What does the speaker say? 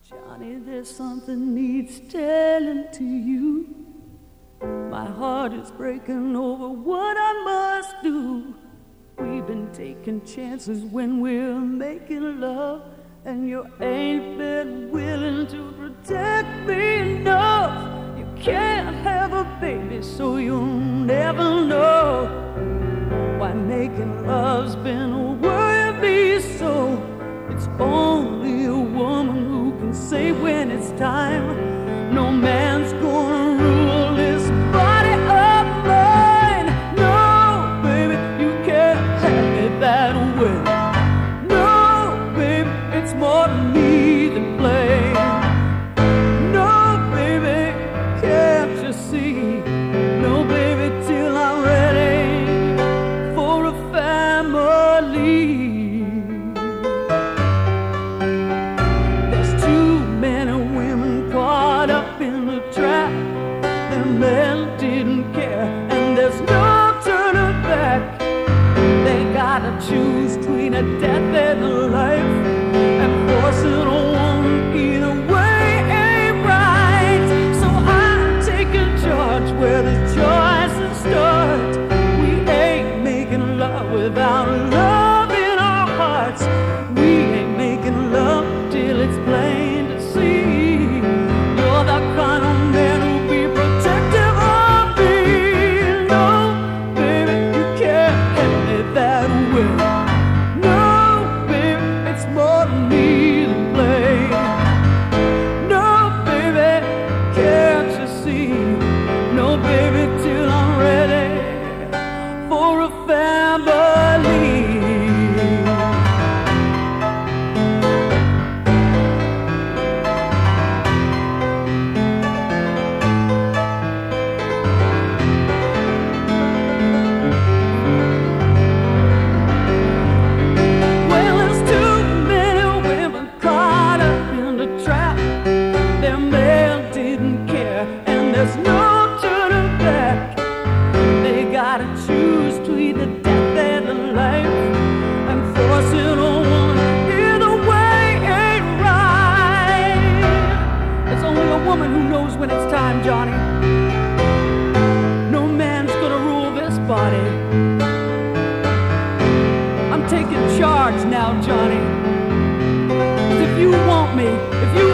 Johnny, there's something needs telling to you. My heart is breaking over what I must do. We've been taking chances when we're making love, and you ain't been willing to protect me enough. You can't have a baby, so you'll never know why making love's been worrying me so. It's only a woman who can say when it's time. No man's gonna rule this body of mine. No, baby, you can't have me that way. No, baby, it's more to me than plain. No, baby, can't you see? No, baby, till I'm ready for a family. Men didn't care, and there's no turning back. They gotta choose between a death and a life, and forcing a woman either way ain't right. So I'm taking charge where the choices start. We ain't making love without love in our hearts. We ain't making love till it's plain to see. You're the kind of man who'll be protective of me. No, baby, you can't have me that way. No, baby, it's more to me than plain. No, baby, can't you see? No, baby, till I'm ready for a family. There's no turning back. They gotta choose between the death and the life, and forcing a woman either way ain't right. It's only a woman who knows when it's time, Johnny. No man's gonna rule this body. I'm taking charge now, Johnny. 'Cause if you want me, if you